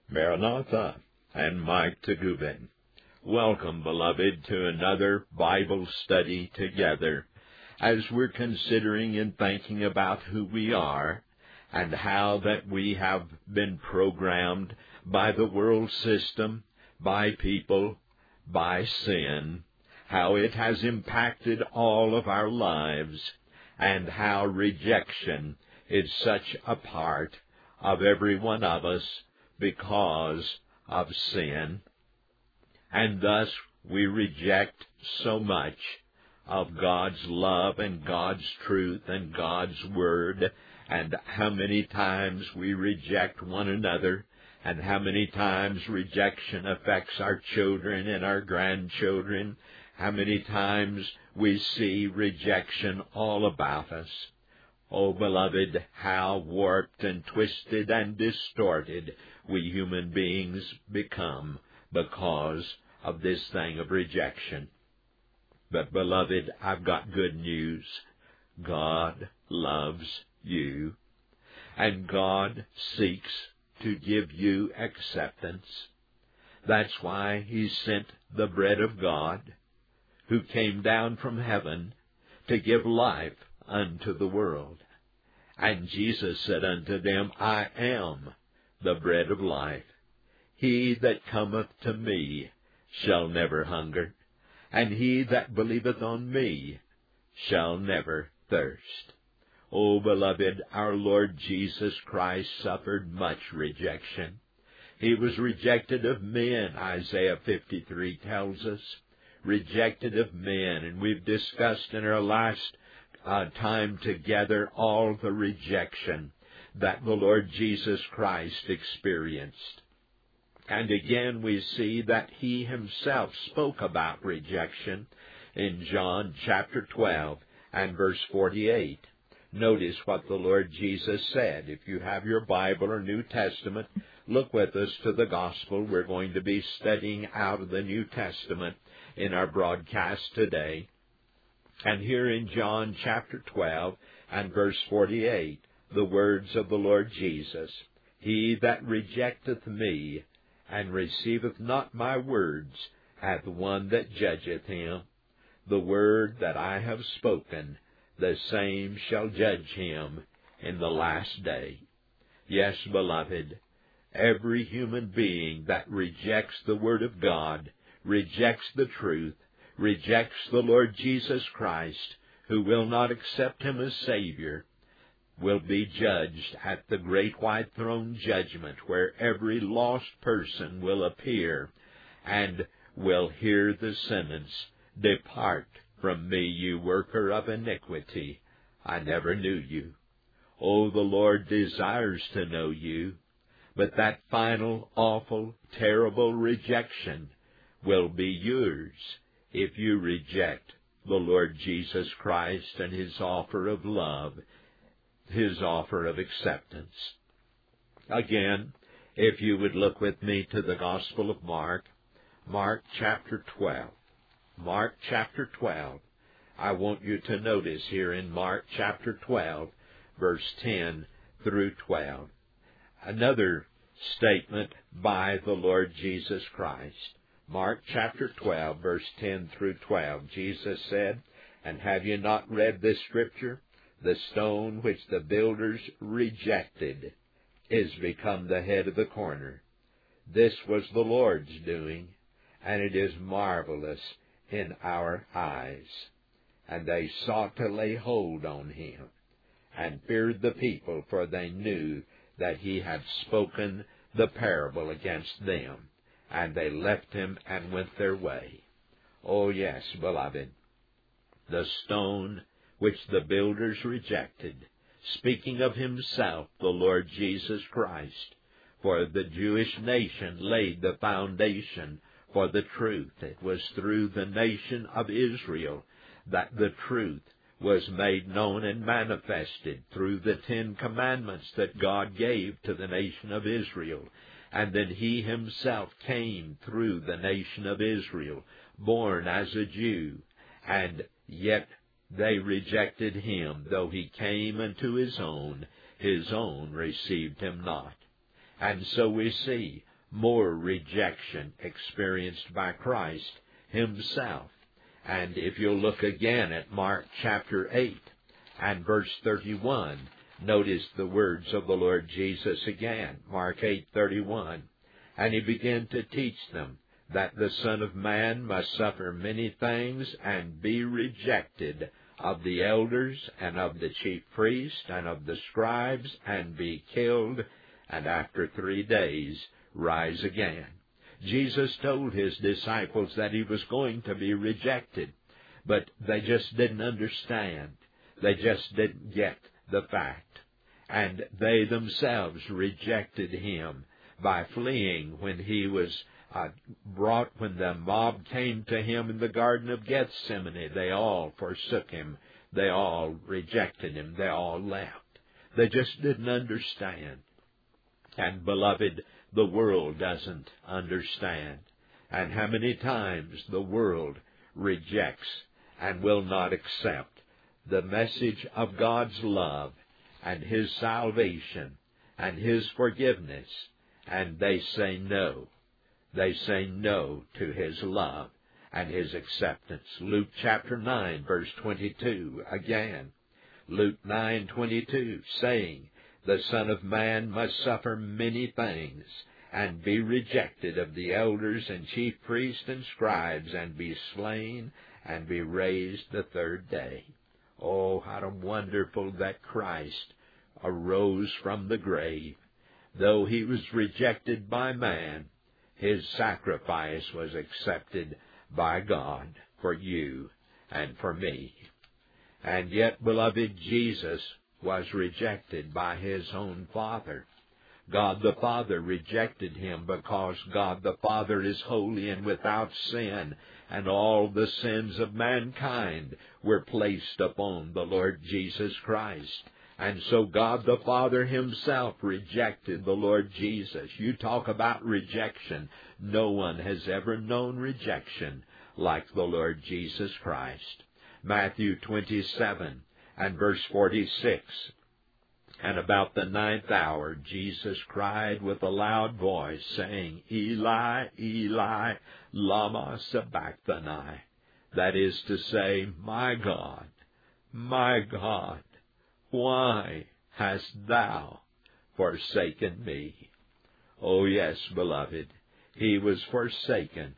Maranatha and Mike Tagubin. Welcome, beloved, to another Bible study together as we're considering and thinking about who we are and how that we have been programmed by the world system, by people, by sin, how it has impacted all of our lives, and how rejection is such a part of every one of us because of sin. And thus we reject so much of God's love and God's truth and God's Word, and how many times we reject one another, and how many times rejection affects our children and our grandchildren, how many times we see rejection all about us. Oh, beloved, how warped and twisted and distorted we human beings become because of this thing of rejection. But, beloved, I've got good news. God loves you, and God seeks to give you acceptance. That's why He sent the bread of God, who came down from heaven to give life unto the world. And Jesus said unto them, I am the bread of life. He that cometh to me shall never hunger, and he that believeth on me shall never thirst. O beloved, our Lord Jesus Christ suffered much rejection. He was rejected of men, Isaiah 53 tells us. Rejected of men, and we've discussed in our last time together all the rejection that the Lord Jesus Christ experienced. And again we see that He Himself spoke about rejection in John chapter 12 and verse 48. Notice what the Lord Jesus said. If you have your Bible or New Testament, look with us to the Gospel. We're going to be studying out of the New Testament in our broadcast today. And here in John chapter 12 and verse 48, the words of the Lord Jesus, He that rejecteth me and receiveth not my words hath one that judgeth him. The word that I have spoken, the same shall judge him in the last day. Yes, beloved, every human being that rejects the Word of God, rejects the truth, rejects the Lord Jesus Christ, who will not accept Him as Savior, will be judged at the great white throne judgment, where every lost person will appear and will hear the sentence, Depart from me, you worker of iniquity. I never knew you. Oh, the Lord desires to know you, but that final, awful, terrible rejection will be yours if you reject the Lord Jesus Christ and His offer of love, His offer of acceptance. Again, if you would look with me to the Gospel of Mark, Mark chapter 12. Mark chapter 12. I want you to notice here in Mark chapter 12, verse 10 through 12, another statement by the Lord Jesus Christ. Mark chapter 12, verse 10 through 12, Jesus said, And have you not read this scripture? The stone which the builders rejected is become the head of the corner. This was the Lord's doing, and it is marvelous in our eyes. And they sought to lay hold on Him, and feared the people, for they knew that He had spoken the parable against them. And they left Him and went their way. Oh yes, beloved, the stone which the builders rejected, speaking of Himself, the Lord Jesus Christ, for the Jewish nation laid the foundation for the truth. It was through the nation of Israel that the truth was made known and manifested, through the 10 Commandments that God gave to the nation of Israel. And then He Himself came through the nation of Israel, born as a Jew, and yet they rejected Him. Though He came unto His own received Him not. And so we see more rejection experienced by Christ himself. And if you'll look again at Mark chapter 8 and verse 31, notice the words of the Lord Jesus again, Mark 8:31. And he began to teach them that the Son of Man must suffer many things and be rejected of the elders and of the chief priests and of the scribes, and be killed, and after 3 days rise again. Jesus told his disciples that he was going to be rejected, but they just didn't understand. They just didn't get the fact. And they themselves rejected him by fleeing when he was when the mob came to him in the Garden of Gethsemane. They all forsook him. They all rejected him. They all left. They just didn't understand. And beloved, the world doesn't understand. And how many times the world rejects and will not accept the message of God's love and his salvation and his forgiveness, and they say no. They say no to his love and his acceptance. Luke chapter 9, verse 22, again. Luke 9:22, saying, the Son of Man must suffer many things, and be rejected of the elders and chief priests and scribes, and be slain, and be raised the 3rd day. Oh, how wonderful that Christ arose from the grave. Though he was rejected by man, his sacrifice was accepted by God for you and for me. And yet, beloved, Jesus was rejected by his own Father. God the Father rejected him because God the Father is holy and without sin, and all the sins of mankind were placed upon the Lord Jesus Christ. And so God the Father himself rejected the Lord Jesus. You talk about rejection. No one has ever known rejection like the Lord Jesus Christ. Matthew 27 and verse 46. And about the 9th hour, Jesus cried with a loud voice, saying, Eli, Eli, lama sabachthani. That is to say, my God, why hast thou forsaken me? Oh yes, beloved, he was forsaken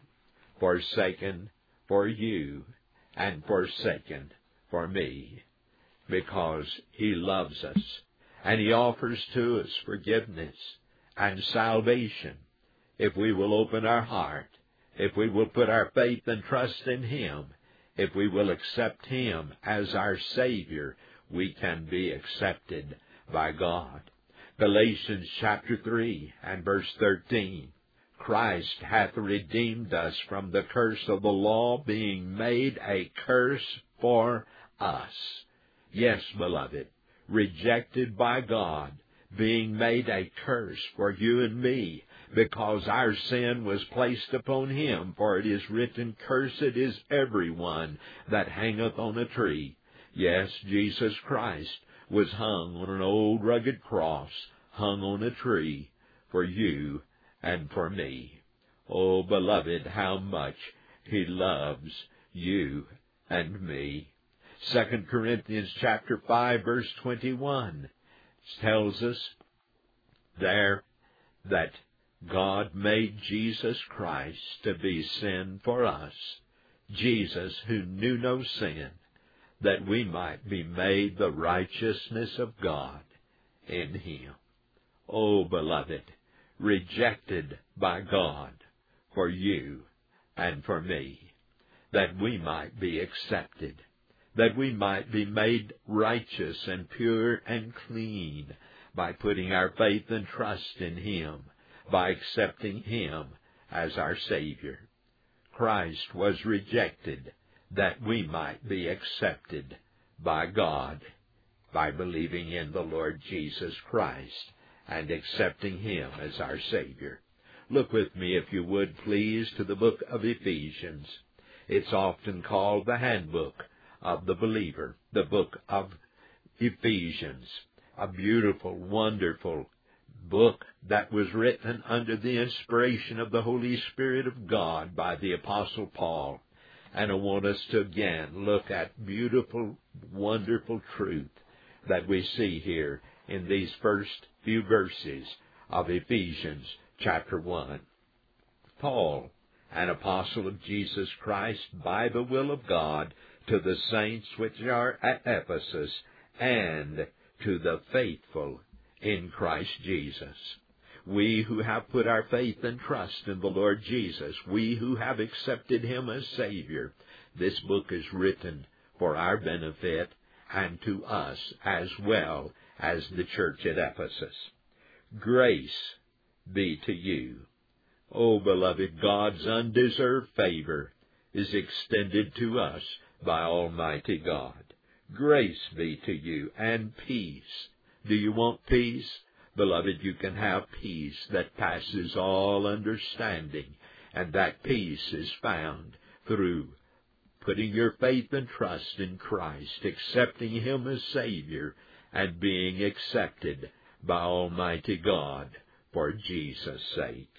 for you and forsaken for me, because he loves us, and he offers to us forgiveness and salvation if we will open our heart, if we will put our faith and trust in him, if we will accept him as our Savior. We can be accepted by God. Galatians chapter 3 and verse 13. Christ hath redeemed us from the curse of the law, being made a curse for us. Yes, beloved, rejected by God, being made a curse for you and me, because our sin was placed upon him. For it is written, Cursed is everyone that hangeth on a tree. Yes, Jesus Christ was hung on an old rugged cross, hung on a tree for you and for me. Oh, beloved, how much he loves you and me. 2 Corinthians chapter 5, verse 21 tells us there that God made Jesus Christ to be sin for us, Jesus who knew no sin, that we might be made the righteousness of God in him. Oh, beloved, rejected by God for you and for me, that we might be accepted, that we might be made righteous and pure and clean by putting our faith and trust in him, by accepting him as our Savior. Christ was rejected that we might be accepted by God by believing in the Lord Jesus Christ and accepting him as our Savior. Look with me, if you would, please, to the book of Ephesians. It's often called the handbook of the believer, the book of Ephesians, a beautiful, wonderful book that was written under the inspiration of the Holy Spirit of God by the Apostle Paul. And I want us to again look at beautiful, wonderful truth that we see here in these first few verses of Ephesians chapter 1. Paul, an apostle of Jesus Christ by the will of God, to the saints which are at Ephesus, and to the faithful in Christ Jesus. We who have put our faith and trust in the Lord Jesus, we who have accepted Him as Savior, this book is written for our benefit and to us as well as the church at Ephesus. Grace be to you. Oh, beloved, God's undeserved favor is extended to us by Almighty God. Grace be to you, and peace. Do you want peace? Beloved, you can have peace that passes all understanding, and that peace is found through putting your faith and trust in Christ, accepting Him as Savior, and being accepted by Almighty God for Jesus' sake.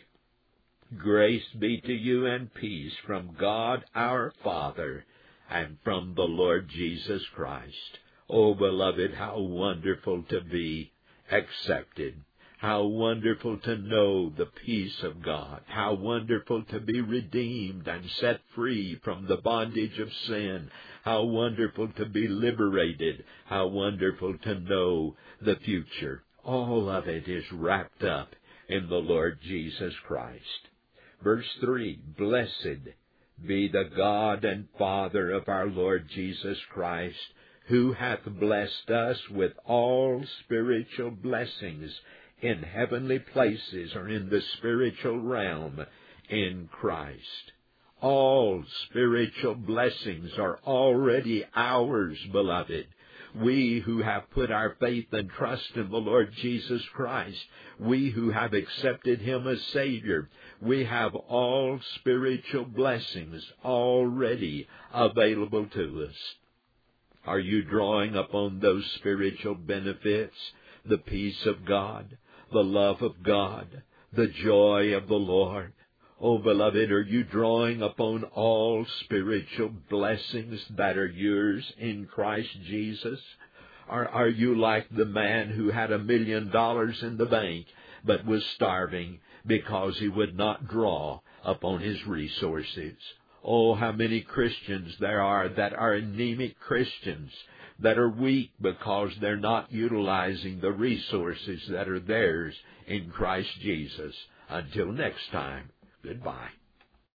Grace be to you and peace from God our Father and from the Lord Jesus Christ. Oh, beloved, how wonderful to be accepted. How wonderful to know the peace of God. How wonderful to be redeemed and set free from the bondage of sin. How wonderful to be liberated. How wonderful to know the future. All of it is wrapped up in the Lord Jesus Christ. Verse 3, Blessed be the God and Father of our Lord Jesus Christ, who hath blessed us with all spiritual blessings in heavenly places, or in the spiritual realm in Christ. All spiritual blessings are already ours, beloved. We who have put our faith and trust in the Lord Jesus Christ, we who have accepted Him as Savior, we have all spiritual blessings already available to us. Are you drawing upon those spiritual benefits? The peace of God, the love of God, the joy of the Lord. Oh, beloved, are you drawing upon all spiritual blessings that are yours in Christ Jesus? Or are you like the man who had $1 million in the bank but was starving because he would not draw upon his resources? Oh, how many Christians there are that are anemic Christians, that are weak because they're not utilizing the resources that are theirs in Christ Jesus. Until next time, goodbye.